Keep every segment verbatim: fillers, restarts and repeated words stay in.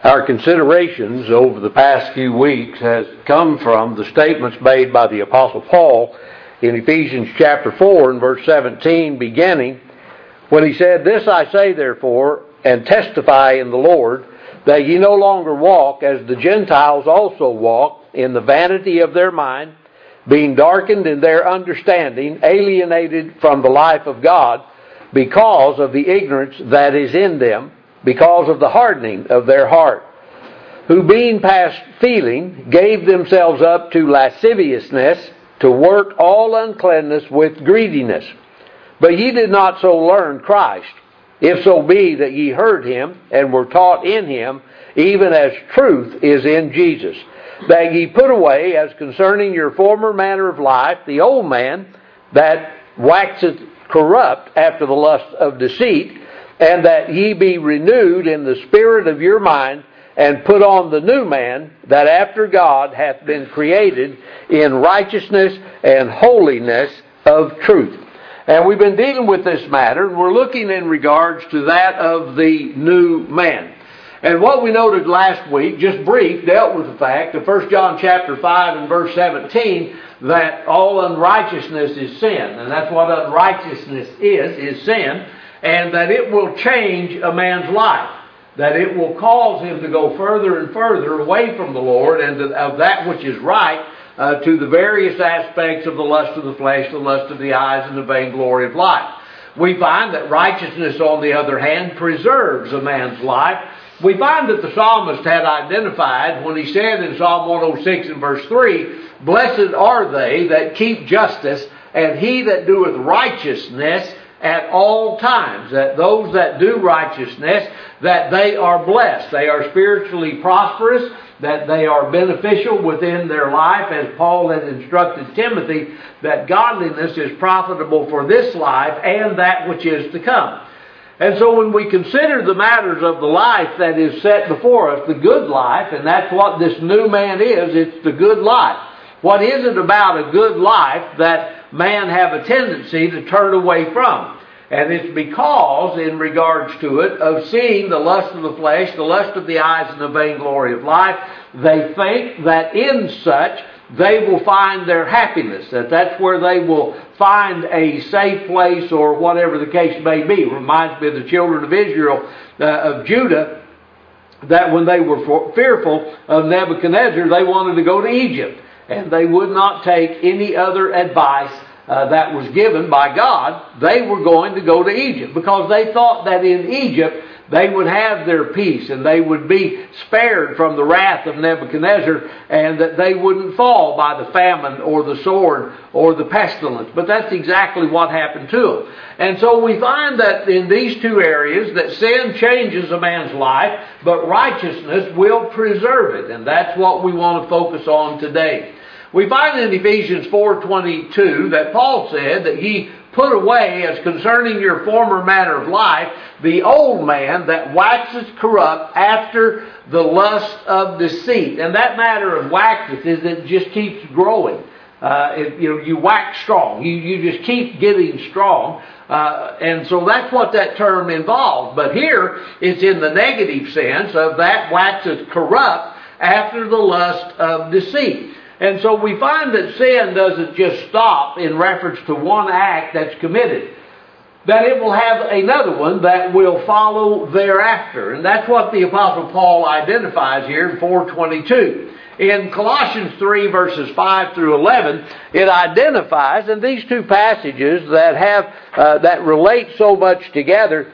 Our considerations over the past few weeks has come from the statements made by the Apostle Paul in Ephesians chapter four and verse seventeen beginning, when he said, "This I say therefore, and testify in the Lord, that ye no longer walk as the Gentiles also walk, in the vanity of their mind, being darkened in their understanding, alienated from the life of God, because of the ignorance that is in them, because of the hardening of their heart, who being past feeling, gave themselves up to lasciviousness, to work all uncleanness with greediness. But ye did not so learn Christ, if so be that ye heard him, and were taught in him, even as truth is in Jesus, that ye put away, as concerning your former manner of life, the old man, that waxeth corrupt after the lust of deceit, and that ye be renewed in the spirit of your mind, and put on the new man, that after God hath been created in righteousness and holiness of truth." And we've been dealing with this matter, and we're looking in regards to that of the new man. And what we noted last week, just brief, dealt with the fact of First John chapter five and verse seventeen, that all unrighteousness is sin. And that's what unrighteousness is, is sin. And that it will change a man's life. That it will cause him to go further and further away from the Lord and to, of that which is right, uh, to the various aspects of the lust of the flesh, the lust of the eyes, and the vainglory of life. We find that righteousness, on the other hand, preserves a man's life. We find that the psalmist had identified when he said in Psalm one oh six and verse three, "Blessed are they that keep justice, and he that doeth righteousness at all times," that those that do righteousness, that they are blessed. They are spiritually prosperous, that they are beneficial within their life, as Paul had instructed Timothy, that godliness is profitable for this life and that which is to come. And so when we consider the matters of the life that is set before us, the good life, and that's what this new man is, it's the good life. What is it about a good life that man have a tendency to turn away from? And it's because, in regards to it, of seeing the lust of the flesh, the lust of the eyes, and the vainglory of life, they think that in such they will find their happiness, that that's where they will find a safe place, or whatever the case may be. It reminds me of the children of Israel, uh, of Judah, that when they were for, fearful of Nebuchadnezzar, they wanted to go to Egypt. And they would not take any other advice uh, that was given by God. They were going to go to Egypt because they thought that in Egypt they would have their peace and they would be spared from the wrath of Nebuchadnezzar, and that they wouldn't fall by the famine or the sword or the pestilence. But that's exactly what happened to them. And so we find that in these two areas that sin changes a man's life, but righteousness will preserve it. And that's what we want to focus on today. We find in Ephesians four twenty-two that Paul said that ye put away, as concerning your former manner of life, the old man that waxeth corrupt after the lust of deceit. And that matter of waxeth is it just keeps growing. Uh, it, you know, you wax strong. You, you just keep getting strong. Uh, and so that's what that term involves. But here it's in the negative sense of that waxeth corrupt after the lust of deceit. And so we find that sin doesn't just stop in reference to one act that's committed, that it will have another one that will follow thereafter. And that's what the Apostle Paul identifies here in four twenty-two. In Colossians three verses five through eleven, it identifies, and these two passages that have uh, that relate so much together,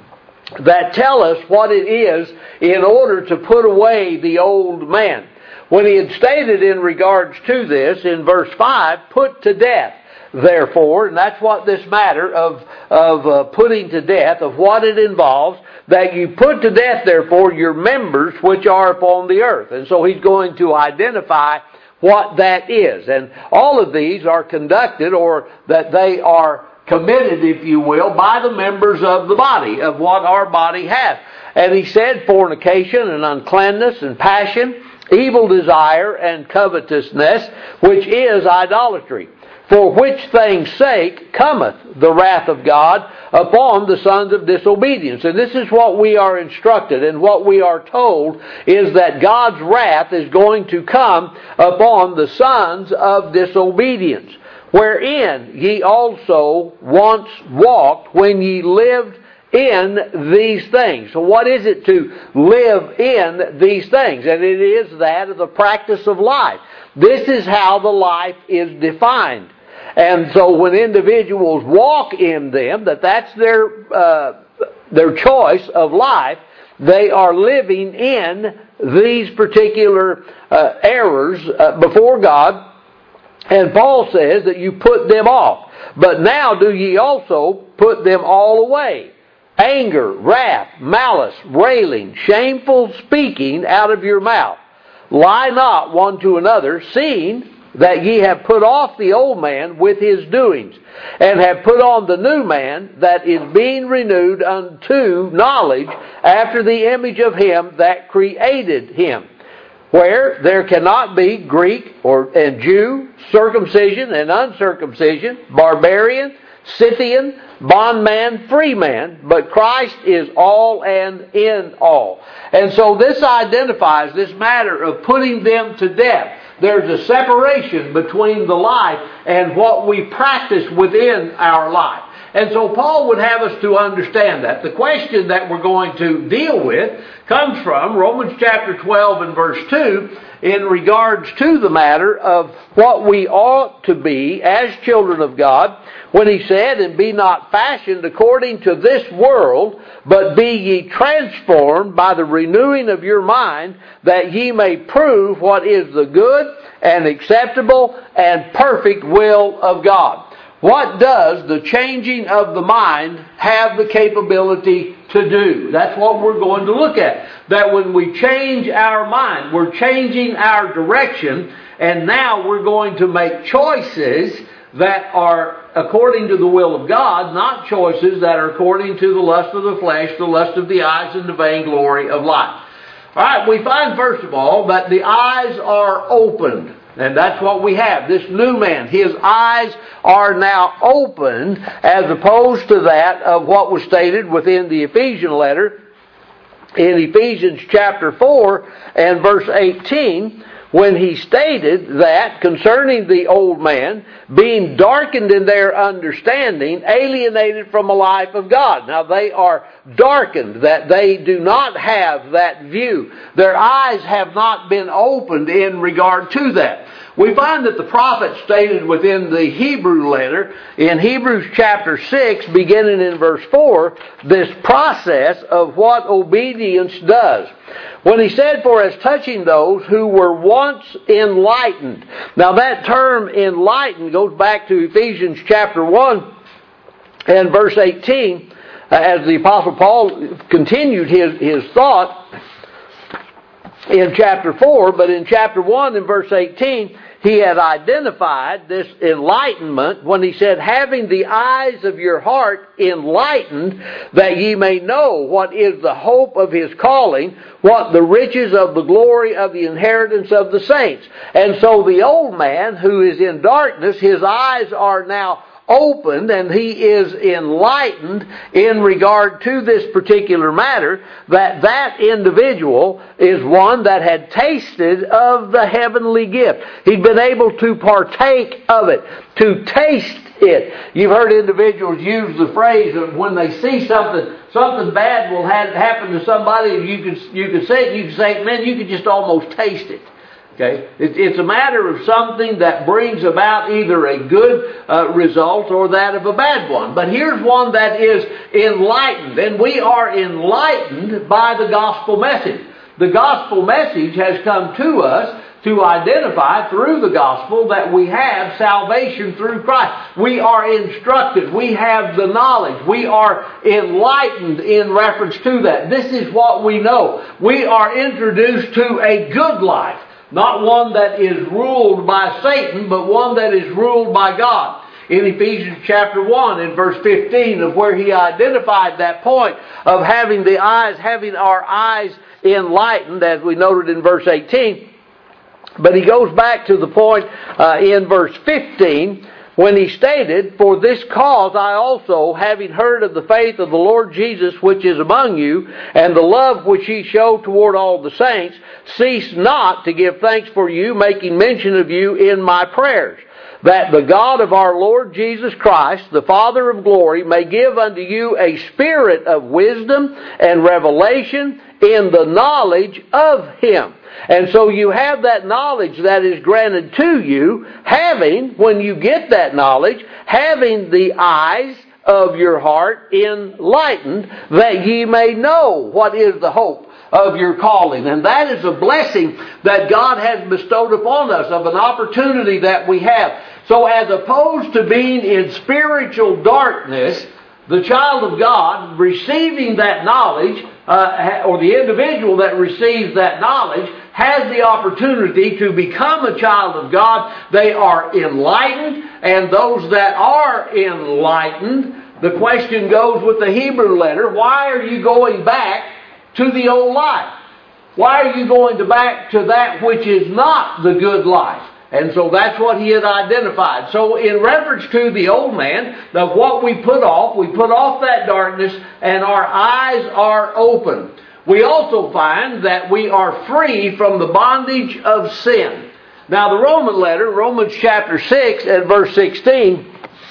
that tell us what it is in order to put away the old man. When he had stated in regards to this, in verse five, "Put to death, therefore," and that's what this matter of, of uh, putting to death, of what it involves, "that you put to death, therefore, your members which are upon the earth." And so he's going to identify what that is. And all of these are conducted, or that they are committed, if you will, by the members of the body, of what our body has. And he said fornication and uncleanness and passion, evil desire and covetousness, which is idolatry. For which things' sake cometh the wrath of God upon the sons of disobedience. And this is what we are instructed, and what we are told is that God's wrath is going to come upon the sons of disobedience, wherein ye also once walked when ye lived in these things. So what is it to live in these things? And it is that of the practice of life. This is how the life is defined. And so when individuals walk in them, that that's their uh, their choice of life, they are living in these particular uh, errors uh, before God. And Paul says that you put them off. But now do ye also put them all away. Anger, wrath, malice, railing, shameful speaking out of your mouth. Lie not one to another, seeing that ye have put off the old man with his doings, and have put on the new man that is being renewed unto knowledge after the image of him that created him, where there cannot be Greek or and Jew, circumcision and uncircumcision, barbarian, Scythian, bondman, freeman, but Christ is all and in all. And so this identifies this matter of putting them to death. There's a separation between the life and what we practice within our life. And so Paul would have us to understand that. The question that we're going to deal with comes from Romans chapter twelve and verse two in regards to the matter of what we ought to be as children of God, when he said, and be not fashioned according to this world, but be ye transformed by the renewing of your mind, that ye may prove what is the good and acceptable and perfect will of God. What does the changing of the mind have the capability to do? That's what we're going to look at. That when we change our mind, we're changing our direction, and now we're going to make choices that are according to the will of God, not choices that are according to the lust of the flesh, the lust of the eyes, and the vainglory of life. All right, we find first of all that the eyes are opened. And that's what we have. This new man, his eyes are now opened, as opposed to that of what was stated within the Ephesian letter in Ephesians chapter four and verse eighteen, when he stated that concerning the old man, being darkened in their understanding, alienated from a life of God. Now they are darkened, that they do not have that view. Their eyes have not been opened in regard to that. We find that the prophet stated within the Hebrew letter, in Hebrews chapter six, beginning in verse four, this process of what obedience does. When he said, for as touching those who were once enlightened. Now that term enlightened goes back to Ephesians chapter one and verse eighteen, as the Apostle Paul continued his, his thought in chapter four, but in chapter one and verse eighteen, he had identified this enlightenment when he said, having the eyes of your heart enlightened, that ye may know what is the hope of his calling, what the riches of the glory of the inheritance of the saints. And so the old man who is in darkness, his eyes are now opened, and he is enlightened in regard to this particular matter, that that individual is one that had tasted of the heavenly gift. He'd been able to partake of it, to taste it. You've heard individuals use the phrase of when they see something, something bad will have, happen to somebody, and you can you can say it, you can say, man, you can just almost taste it. Okay, it's a matter of something that brings about either a good uh, result or that of a bad one. But here's one that is enlightened, and we are enlightened by the gospel message. The gospel message has come to us to identify through the gospel that we have salvation through Christ. We are instructed. We have the knowledge. We are enlightened in reference to that. This is what we know. We are introduced to a good life. Not one that is ruled by Satan, but one that is ruled by God. In Ephesians chapter one and verse fifteen, of where he identified that point of having the eyes, having our eyes enlightened, as we noted in verse eighteen. But he goes back to the point uh, in verse fifteen when he stated, "For this cause I also, having heard of the faith of the Lord Jesus which is among you, and the love which ye show toward all the saints, cease not to give thanks for you, making mention of you in my prayers, that the God of our Lord Jesus Christ, the Father of glory, may give unto you a spirit of wisdom and revelation in the knowledge of Him." And so you have that knowledge that is granted to you, having, when you get that knowledge, having the eyes of your heart enlightened, that ye may know what is the hope of your calling. And that is a blessing that God has bestowed upon us, of an opportunity that we have. So as opposed to being in spiritual darkness, the child of God receiving that knowledge, uh, or the individual that receives that knowledge, has the opportunity to become a child of God. They are enlightened, and those that are enlightened, the question goes with the Hebrew letter, why are you going back to the old life? Why are you going to back to that which is not the good life? And so that's what he had identified. So in reference to the old man, of what we put off, we put off that darkness, and our eyes are open. We also find that we are free from the bondage of sin. Now the Roman letter, Romans chapter six and verse sixteen,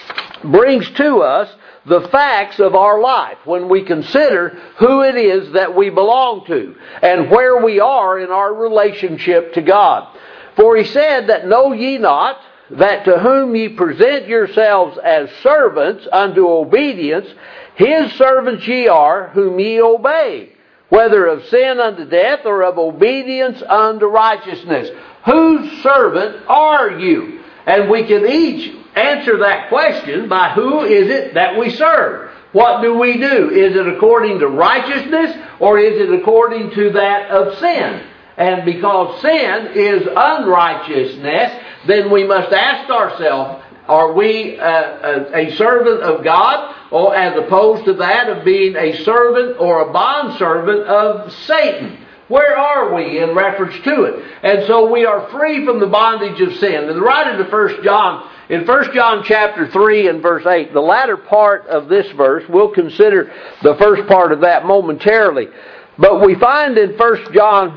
brings to us the facts of our life when we consider who it is that we belong to and where we are in our relationship to God. For he said that know ye not that to whom ye present yourselves as servants unto obedience, his servants ye are whom ye obey, whether of sin unto death or of obedience unto righteousness. Whose servant are you? And we can each answer that question by who is it that we serve. What do we do? Is it according to righteousness, or is it according to that of sin? And because sin is unrighteousness, then we must ask ourselves, are we a, a, a servant of God, or as opposed to that of being a servant or a bondservant of Satan? Where are we in reference to it? And so we are free from the bondage of sin. And the writer to First John, in First John chapter three and verse eight, the latter part of this verse, we'll consider the first part of that momentarily. But we find in First John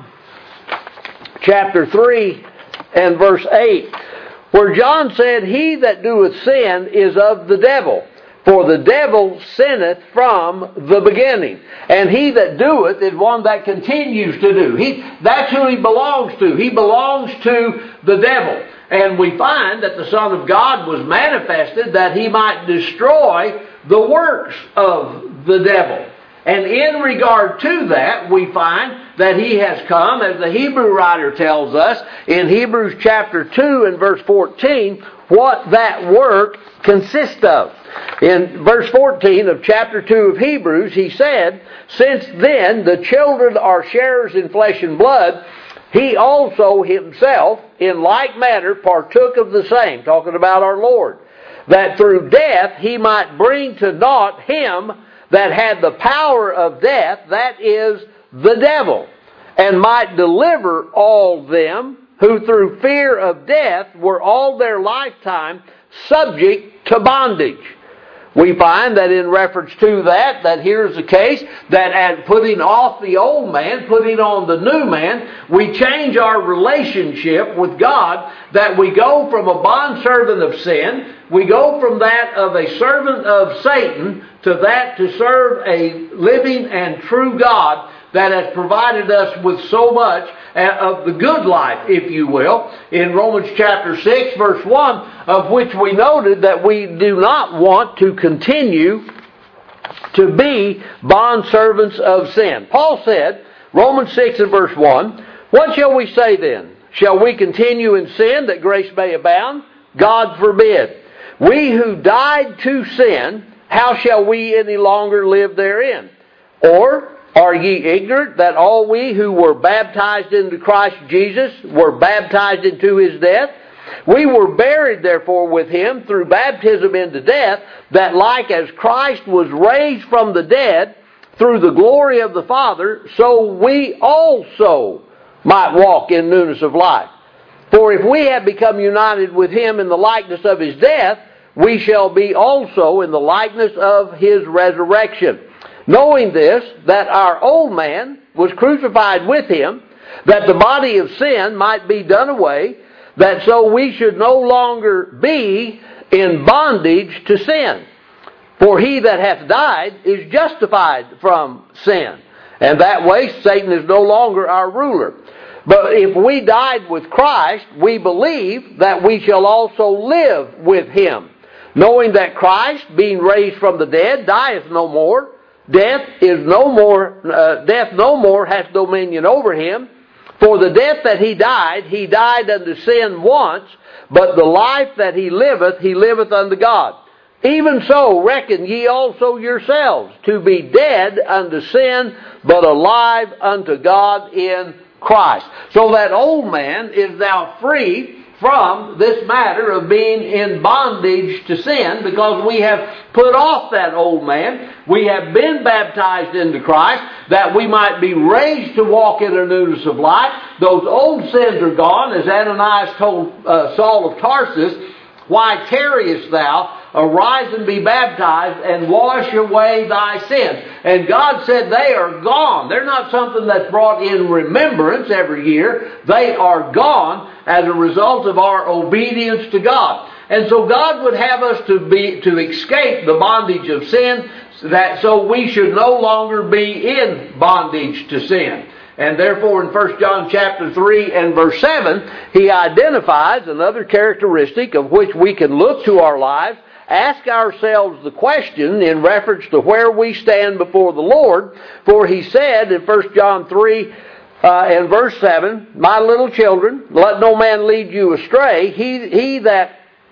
chapter three and verse eight, where John said, "He that doeth sin is of the devil, for the devil sinneth from the beginning. And he that doeth is one that continues to do." He, that's who he belongs to. He belongs to the devil. And we find that the Son of God was manifested that he might destroy the works of the devil. And in regard to that, we find that he has come, as the Hebrew writer tells us, in Hebrews chapter two and verse fourteen, what that work consists of. In verse fourteen of chapter two of Hebrews, he said, "Since then the children are sharers in flesh and blood, he also himself in like manner partook of the same," talking about our Lord, "that through death he might bring to naught him that had the power of death, that is, the devil, and might deliver all them who through fear of death were all their lifetime subject to bondage." We find that in reference to that, that here's the case, that at putting off the old man, putting on the new man, we change our relationship with God, that we go from a bondservant of sin, we go from that of a servant of Satan, to that to serve a living and true God that has provided us with so much of the good life, if you will, in Romans chapter six, verse one, of which we noted that we do not want to continue to be bondservants of sin. Paul said, Romans six and verse one, "What shall we say then? Shall we continue in sin that grace may abound? God forbid. We who died to sin, how shall we any longer live therein? Or are ye ignorant that all we who were baptized into Christ Jesus were baptized into his death? We were buried therefore with him through baptism into death, that like as Christ was raised from the dead through the glory of the Father, so we also might walk in newness of life. For if we have become united with him in the likeness of his death, we shall be also in the likeness of his resurrection. Knowing this, that our old man was crucified with him, that the body of sin might be done away, that so we should no longer be in bondage to sin. For he that hath died is justified from sin. And that way Satan is no longer our ruler. But if we died with Christ, we believe that we shall also live with him, knowing that Christ, being raised from the dead, dieth no more. Death is no more. Uh, death no more hath dominion over him. For the death that he died, he died unto sin once, but the life that he liveth, he liveth unto God. Even so reckon ye also yourselves to be dead unto sin, but alive unto God in Christ. So that old man is now free from this matter of being in bondage to sin, because we have put off that old man. We have been baptized into Christ that we might be raised to walk in a newness of life. Those old sins are gone, as Ananias told uh, Saul of Tarsus, "Why tarriest thou? Arise and be baptized and wash away thy sins." And God said they are gone. They're not something that's brought in remembrance every year. They are gone as a result of our obedience to God. And so God would have us to be to escape the bondage of sin, that so we should no longer be in bondage to sin. And therefore in First John chapter three and verse seven, he identifies another characteristic of which we can look to our lives, ask ourselves the question in reference to where we stand before the Lord. For he said in First John three uh, and verse seven, "My little children, let no man lead you astray. He, he that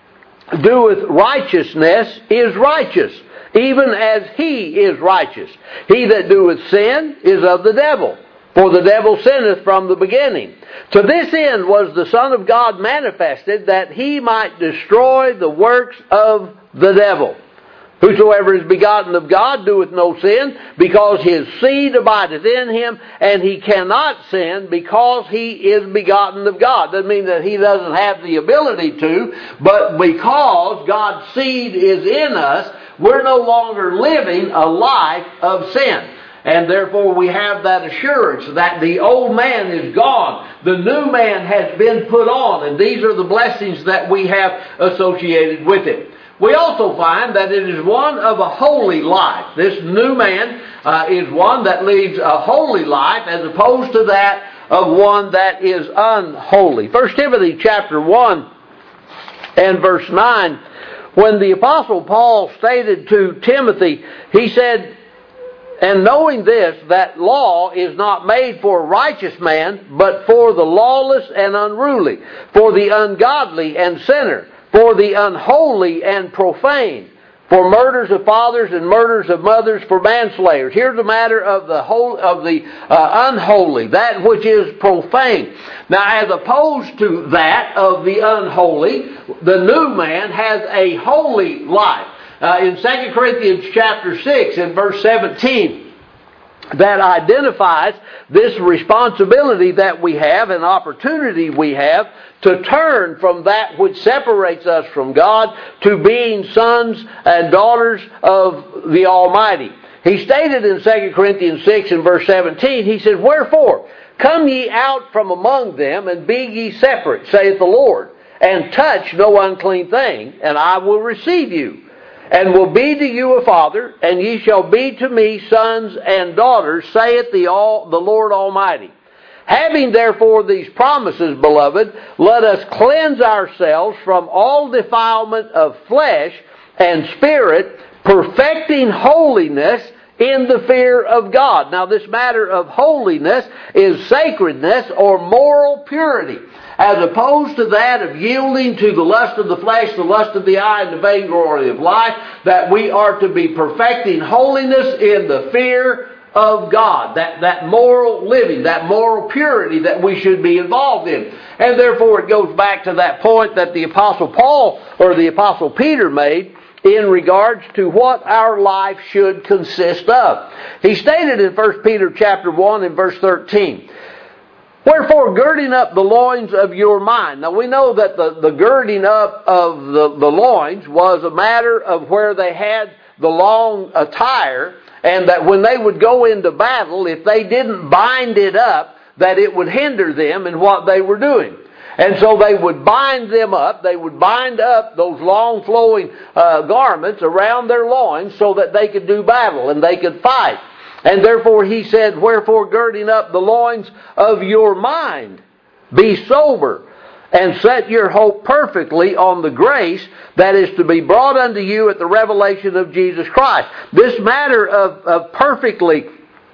doeth righteousness is righteous, even as he is righteous. He that doeth sin is of the devil. For the devil sinneth from the beginning. To this end was the Son of God manifested, that he might destroy the works of the devil. Whosoever is begotten of God doeth no sin, because his seed abideth in him, and he cannot sin because he is begotten of God." Doesn't mean that he doesn't have the ability to, but because God's seed is in us, we're no longer living a life of sin. And therefore we have that assurance that the old man is gone. The new man has been put on. And these are the blessings that we have associated with it. We also find that it is one of a holy life. This new man uh, is one that leads a holy life as opposed to that of one that is unholy. First Timothy chapter one and verse nine, when the Apostle Paul stated to Timothy, he said, "And knowing this, that law is not made for a righteous man, but for the lawless and unruly, for the ungodly and sinner, for the unholy and profane, for murders of fathers and murders of mothers, for manslayers." Here's the matter of the whole of the uh, unholy, that which is profane. Now, as opposed to that of the unholy, the new man has a holy life. Uh, in Second Corinthians chapter six and verse seventeen, that identifies this responsibility that we have, an opportunity we have to turn from that which separates us from God to being sons and daughters of the Almighty. He stated in Second Corinthians six and verse seventeen, he said, "Wherefore, come ye out from among them, and be ye separate, saith the Lord, and touch no unclean thing, and I will receive you, and will be to you a father, and ye shall be to me sons and daughters, saith the, all, the Lord Almighty. Having therefore these promises, beloved, let us cleanse ourselves from all defilement of flesh and spirit, perfecting holiness in the fear of God." Now, this matter of holiness is sacredness or moral purity, as opposed to that of yielding to the lust of the flesh, the lust of the eye, and the vainglory of life, that we are to be perfecting holiness in the fear of God. That, that moral living, that moral purity that we should be involved in. And therefore it goes back to that point that the Apostle Paul, or the Apostle Peter made, in regards to what our life should consist of. He stated in First Peter chapter one and verse thirteen, Wherefore, girding up the loins of your mind. Now we know that the, the girding up of the, the loins was a matter of where they had the long attire, and that when they would go into battle, if they didn't bind it up, that it would hinder them in what they were doing. And so they would bind them up, they would bind up those long flowing uh, garments around their loins so that they could do battle and they could fight. And therefore he said, wherefore girding up the loins of your mind, be sober, and set your hope perfectly on the grace that is to be brought unto you at the revelation of Jesus Christ. This matter of, of perfectly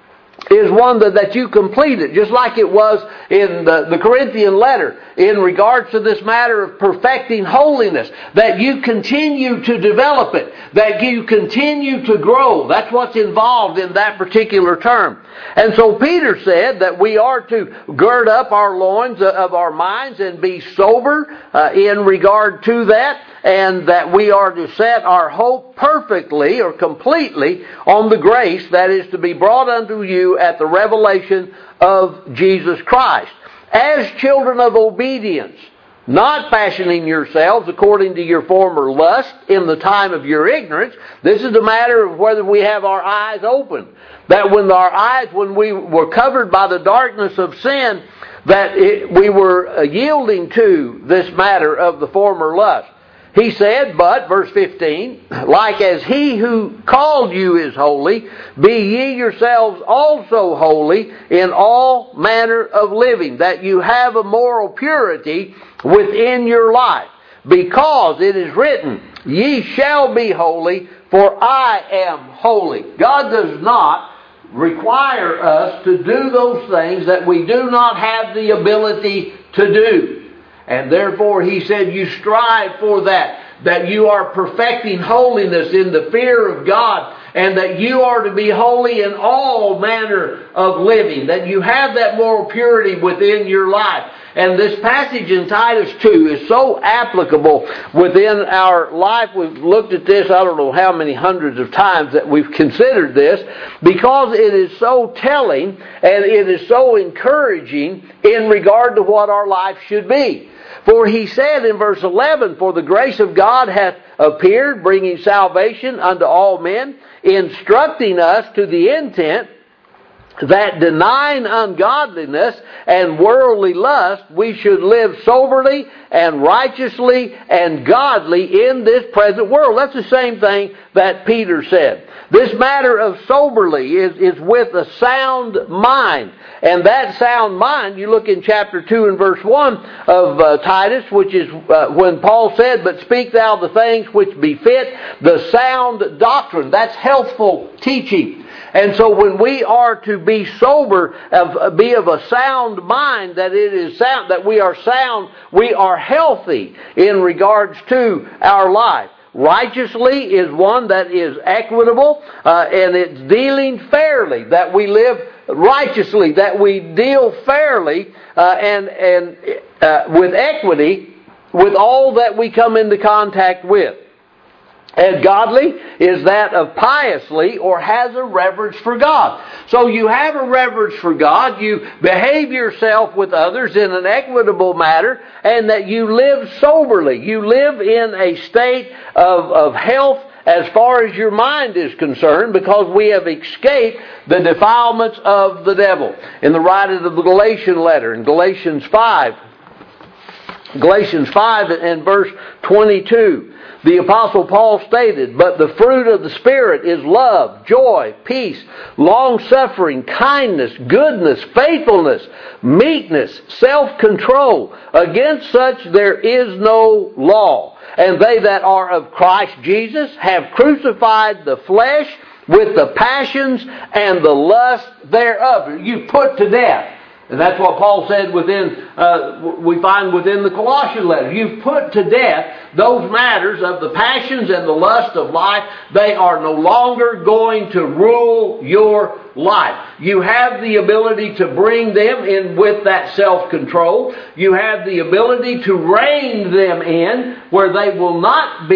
is one that, that you complete it, just like it was in the, the Corinthian letter in regards to this matter of perfecting holiness, that you continue to develop it, that you continue to grow. That's what's involved in that particular term. And so Peter said that we are to gird up our loins of our minds and be sober uh, in regard to that, and that we are to set our hope perfectly or completely on the grace that is to be brought unto you at the revelation of Jesus Christ. As children of obedience, not fashioning yourselves according to your former lust in the time of your ignorance. This is a matter of whether we have our eyes open. That when our eyes, when we were covered by the darkness of sin, that it, we were yielding to this matter of the former lust. He said, but, verse fifteen, like as he who called you is holy, be ye yourselves also holy in all manner of living, that you have a moral purity within your life. Because it is written, ye shall be holy, for I am holy. God does not require us to do those things that we do not have the ability to do. And therefore he said, you strive for that, that you are perfecting holiness in the fear of God, and that you are to be holy in all manner of living, that you have that moral purity within your life. And this passage in Titus two is so applicable within our life. We've looked at this, I don't know how many hundreds of times that we've considered this, because it is so telling and it is so encouraging in regard to what our life should be. For he said in verse eleven, for the grace of God hath appeared, bringing salvation unto all men, instructing us to the intent that denying ungodliness and worldly lust, we should live soberly and righteously and godly in this present world. That's the same thing that Peter said. This matter of soberly is, is with a sound mind. And that sound mind, you look in chapter two and verse one of uh, Titus, which is uh, when Paul said, but speak thou the things which befit the sound doctrine. That's healthful teaching. And so when we are to be sober, of, be of a sound mind, that it is sound, that we are sound, we are healthy in regards to our life. Righteously is one that is equitable, uh, and it's dealing fairly, that we live righteously, that we deal fairly uh, and and uh, with equity with all that we come into contact with. And godly is that of piously, or has a reverence for God. So you have a reverence for God, you behave yourself with others in an equitable manner, and that you live soberly. You live in a state of, of health as far as your mind is concerned, because we have escaped the defilements of the devil. In the writing of the Galatian letter, in Galatians five, Galatians five and verse twenty-two, the Apostle Paul stated, but the fruit of the Spirit is love, joy, peace, long-suffering, kindness, goodness, faithfulness, meekness, self-control. Against such there is no law. And they that are of Christ Jesus have crucified the flesh with the passions and the lust thereof. You put to death. And that's what Paul said within, uh, we find within the Colossian letter. You've put to death those matters of the passions and the lust of life. They are no longer going to rule your life. You have the ability to bring them in with that self-control. You have the ability to rein them in where they will not be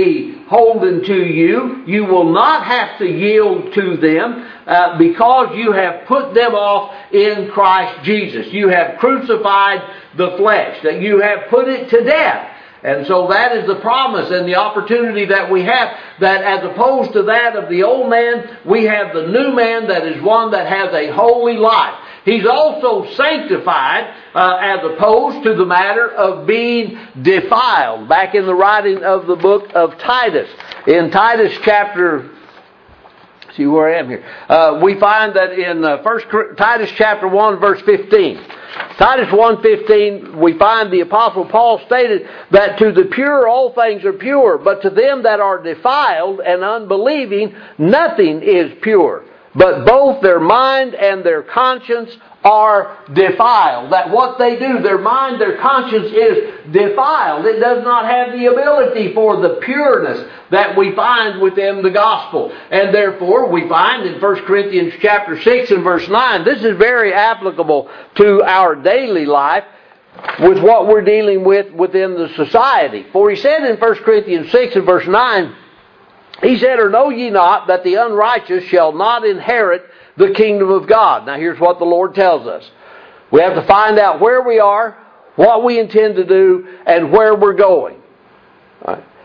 beholden to you. You will not have to yield to them uh, because you have put them off in Christ Jesus. You have crucified the flesh, that you have put it to death. And so that is the promise and the opportunity that we have, that as opposed to that of the old man, we have the new man that is one that has a holy life. He's also sanctified uh, as opposed to the matter of being defiled. Back in the writing of the book of Titus, in Titus chapter, see where I am here, uh, we find that in uh, First Titus chapter one verse fifteen, Titus one fifteen, we find the Apostle Paul stated that to the pure all things are pure, but to them that are defiled and unbelieving nothing is pure. But both their mind and their conscience are defiled. That what they do, their mind, their conscience is defiled. It does not have the ability for the pureness that we find within the gospel. And therefore we find in First Corinthians chapter six and verse nine, this is very applicable to our daily life with what we're dealing with within the society. For he said in First Corinthians six and verse nine, he said, or know ye not that the unrighteous shall not inherit the kingdom of God? Now here's what the Lord tells us. We have to find out where we are, what we intend to do, and where we're going. All right.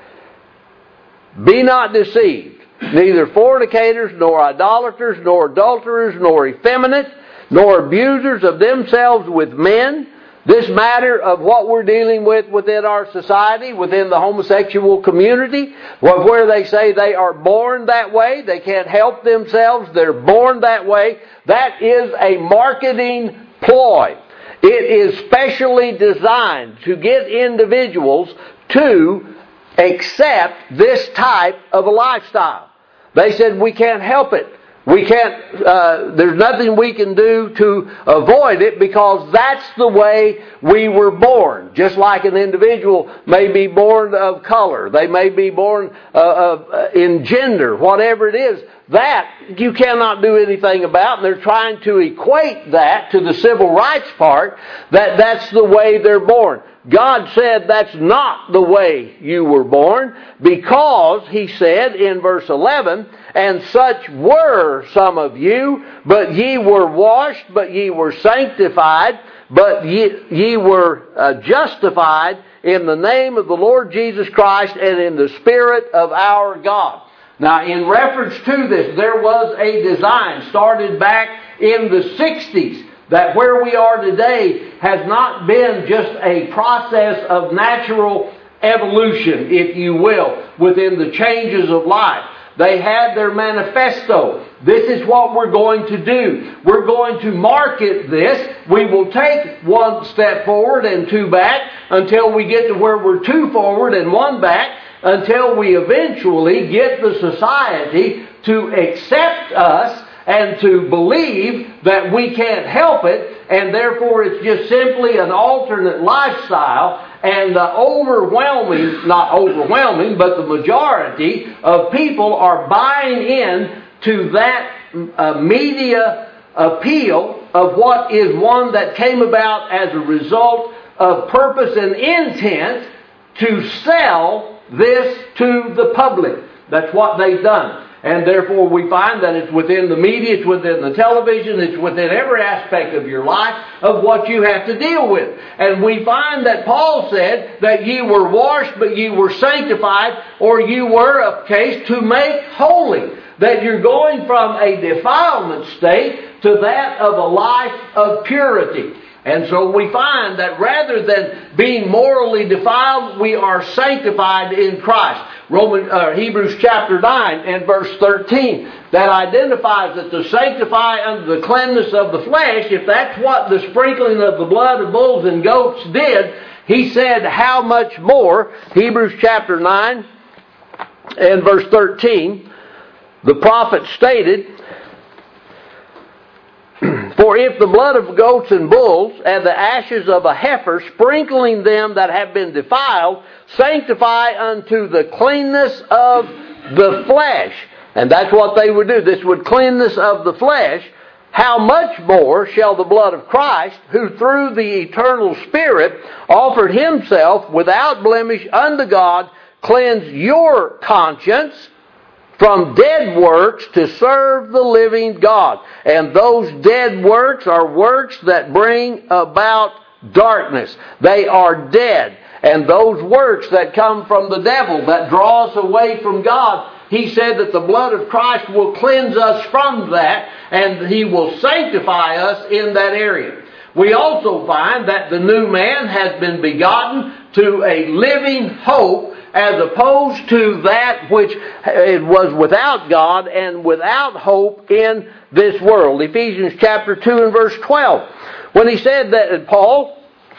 Be not deceived. Neither fornicators, nor idolaters, nor adulterers, nor effeminate, nor abusers of themselves with men. This matter of what we're dealing with within our society, within the homosexual community, where they say they are born that way, they can't help themselves, they're born that way, that is a marketing ploy. It is specially designed to get individuals to accept this type of a lifestyle. They said we can't help it. We can't, uh, there's nothing we can do to avoid it because that's the way we were born. Just like an individual may be born of color. They may be born uh, uh, in gender, whatever it is. That you cannot do anything about. And they're trying to equate that to the civil rights part, that that's the way they're born. God said that's not the way you were born, because He said in verse eleven, and such were some of you, but ye were washed, but ye were sanctified, but ye, ye were uh, justified in the name of the Lord Jesus Christ and in the Spirit of our God. Now, in reference to this, there was a design started back in the sixties, that where we are today has not been just a process of natural evolution, if you will, within the changes of life. They had their manifesto. This is what we're going to do. We're going to market this. We will take one step forward and two back until we get to where we're two forward and one back, until we eventually get the society to accept us and to believe that we can't help it, and therefore it's just simply an alternate lifestyle. And the overwhelming, not overwhelming, but the majority of people are buying in to that uh, media appeal of what is one that came about as a result of purpose and intent to sell this to the public. That's what they've done. And therefore we find that it's within the media, it's within the television, it's within every aspect of your life of what you have to deal with. And we find that Paul said that ye were washed, but ye were sanctified, or you were, of case, to make holy. That you're going from a defilement state to that of a life of purity. And so we find that rather than being morally defiled, we are sanctified in Christ. Roman, uh, Hebrews chapter nine and verse thirteen, that identifies that to sanctify unto the cleanness of the flesh, if that's what the sprinkling of the blood of bulls and goats did, he said, how much more, Hebrews chapter nine and verse thirteen, the prophet stated, for if the blood of goats and bulls and the ashes of a heifer, sprinkling them that have been defiled, sanctify unto the cleanness of the flesh. And that's what they would do. This would cleanness of the flesh. How much more shall the blood of Christ, who through the eternal Spirit offered Himself without blemish unto God, cleanse your conscience from dead works to serve the living God. And those dead works are works that bring about darkness. They are dead. And those works that come from the devil, that draw us away from God, he said that the blood of Christ will cleanse us from that, and he will sanctify us in that area. We also find that the new man has been begotten to a living hope, as opposed to that which was without God and without hope in this world. Ephesians chapter two and verse twelve. When he said that, Paul,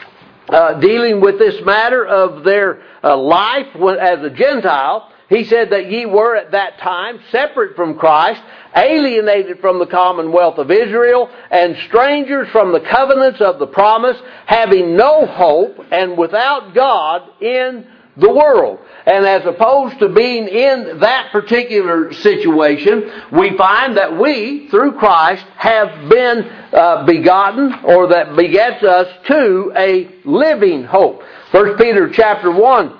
uh, dealing with this matter of their uh, life as a Gentile, he said that ye were at that time separate from Christ, alienated from the commonwealth of Israel, and strangers from the covenants of the promise, having no hope and without God in the world. And as opposed to being in that particular situation, we find that we, through Christ, have been uh, begotten, or that begets us to a living hope. First Peter chapter one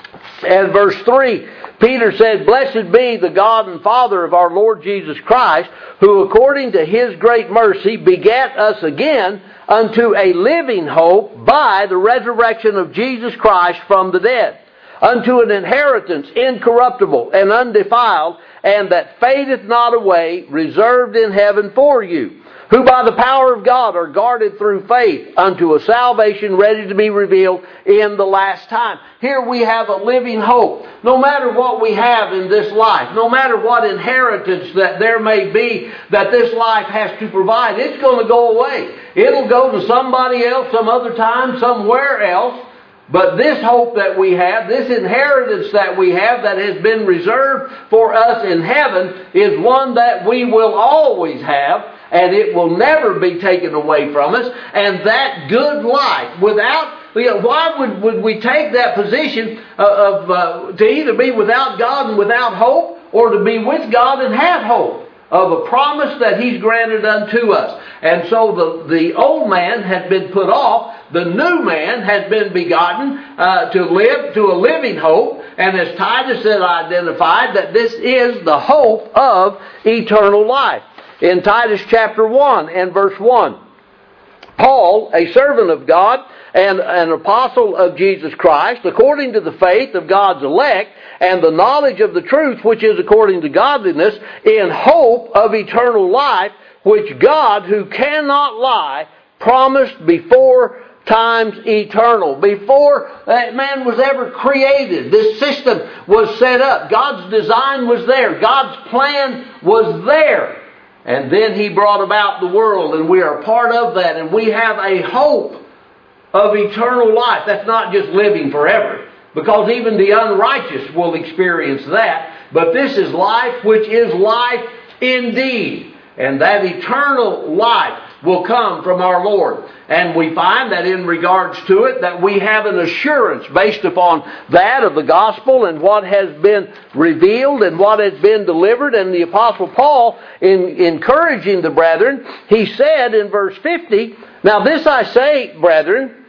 and verse three, Peter said, Blessed be the God and Father of our Lord Jesus Christ, who according to His great mercy begat us again unto a living hope by the resurrection of Jesus Christ from the dead, unto an inheritance incorruptible and undefiled, and that fadeth not away, reserved in heaven for you, who by the power of God are guarded through faith unto a salvation ready to be revealed in the last time. Here we have a living hope. No matter what we have in this life, no matter what inheritance that there may be that this life has to provide, it's going to go away. It'll go to somebody else some other time, somewhere else. But this hope that we have, this inheritance that we have that has been reserved for us in heaven, is one that we will always have, and it will never be taken away from us. And that good life, without, you know, why would, would we take that position of uh, to either be without God and without hope, or to be with God and have hope of a promise that He's granted unto us? And so the, the old man has been put off. The new man has been begotten uh, to live to a living hope. And as Titus has identified, that this is the hope of eternal life. In Titus chapter one and verse one, Paul, a servant of God and an apostle of Jesus Christ, according to the faith of God's elect, and the knowledge of the truth which is according to godliness, in hope of eternal life, which God, who cannot lie, promised before times eternal. Before that man was ever created, this system was set up. God's design was there. God's plan was there. And then He brought about the world, and we are a part of that, and we have a hope of eternal life. That's not just living forever, because even the unrighteous will experience that. But this is life which is life indeed. And that eternal life will come from our Lord. And we find that in regards to it, that we have an assurance based upon that of the gospel and what has been revealed and what has been delivered. And the Apostle Paul, in encouraging the brethren, he said in verse fifty, Now this I say, brethren,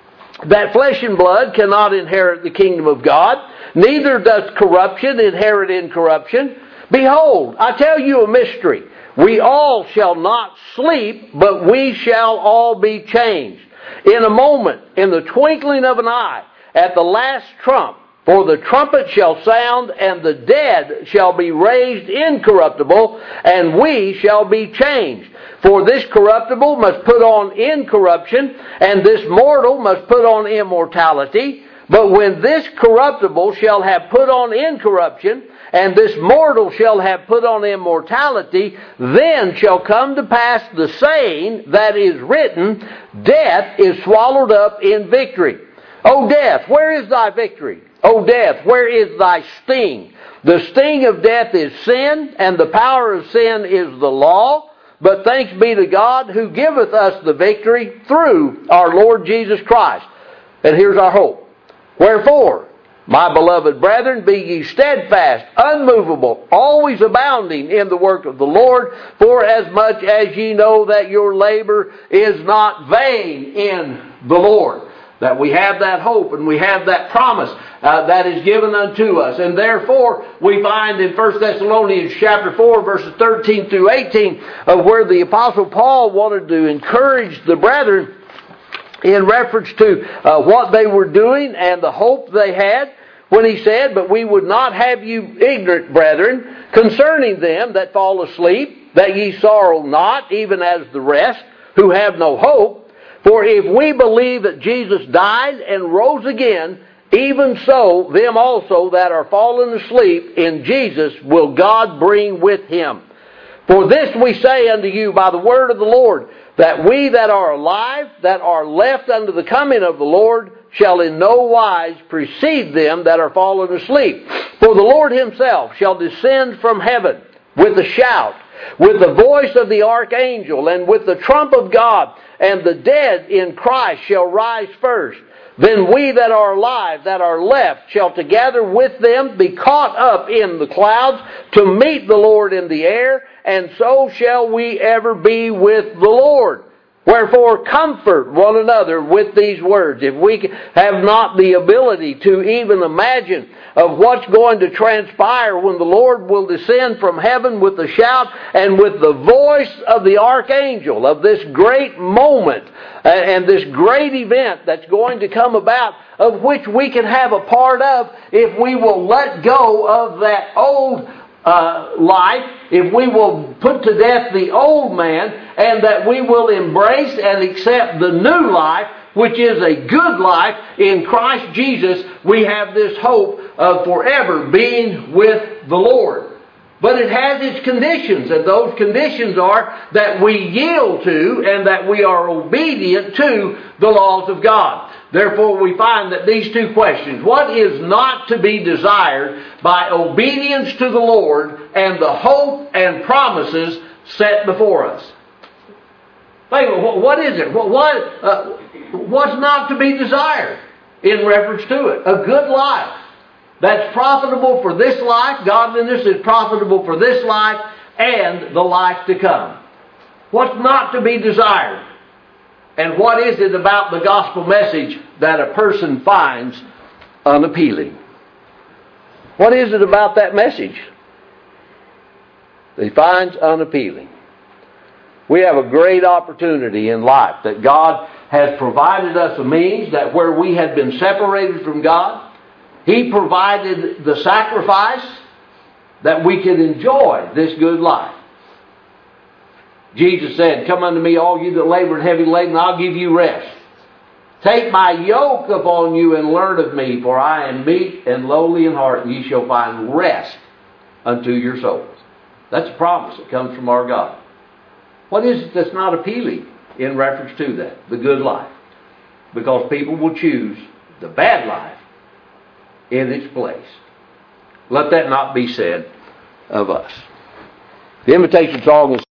that flesh and blood cannot inherit the kingdom of God, neither does corruption inherit incorruption. Behold, I tell you a mystery. We all shall not sleep, but we shall all be changed. In a moment, in the twinkling of an eye, at the last trump, for the trumpet shall sound, and the dead shall be raised incorruptible, and we shall be changed. For this corruptible must put on incorruption, and this mortal must put on immortality. But when this corruptible shall have put on incorruption, and this mortal shall have put on immortality, then shall come to pass the saying that is written, Death is swallowed up in victory. O death, where is thy victory? O death, where is thy sting? The sting of death is sin, and the power of sin is the law. But thanks be to God who giveth us the victory through our Lord Jesus Christ. And here's our hope. Wherefore, my beloved brethren, be ye steadfast, unmovable, always abounding in the work of the Lord, for as much as ye know that your labor is not vain in the Lord. that we have that hope and we have that promise uh, that is given unto us. And therefore, we find in First Thessalonians chapter four, verses thirteen through eighteen, of where the Apostle Paul wanted to encourage the brethren in reference to uh, what they were doing and the hope they had, when he said, "But we would not have you ignorant, brethren, concerning them that fall asleep, that ye sorrow not, even as the rest, who have no hope. For if we believe that Jesus died and rose again, even so them also that are fallen asleep in Jesus will God bring with him. For this we say unto you by the word of the Lord, that we that are alive, that are left unto the coming of the Lord, shall in no wise precede them that are fallen asleep. For the Lord himself shall descend from heaven with a shout, with the voice of the archangel, and with the trump of God, and the dead in Christ shall rise first. Then we that are alive, that are left, shall together with them be caught up in the clouds to meet the Lord in the air, and so shall we ever be with the Lord. Wherefore comfort one another with these words." If we have not the ability to even imagine of what's going to transpire when the Lord will descend from heaven with a shout and with the voice of the archangel, of this great moment and this great event that's going to come about, of which we can have a part of if we will let go of that old Uh, life, if we will put to death the old man, and that we will embrace and accept the new life, which is a good life in Christ Jesus, we have this hope of forever being with the Lord. But it has its conditions, and those conditions are that we yield to and that we are obedient to the laws of God. Therefore, we find that these two questions, what is not to be desired by obedience to the Lord, and the hope and promises set before us? What is it? What, uh, what's not to be desired in reference to it? A good life that's profitable for this life. Godliness is profitable for this life and the life to come. What's not to be desired? And what is it about the gospel message that a person finds unappealing? What is it about that message that he finds unappealing? We have a great opportunity in life that God has provided us a means that where we had been separated from God, He provided the sacrifice that we could enjoy this good life. Jesus said, "Come unto me, all you that labor and heavy laden, I'll give you rest. Take my yoke upon you and learn of me, for I am meek and lowly in heart, and ye shall find rest unto your souls." That's a promise that comes from our God. What is it that's not appealing in reference to that? The good life. Because people will choose the bad life in its place. Let that not be said of us. The invitation song is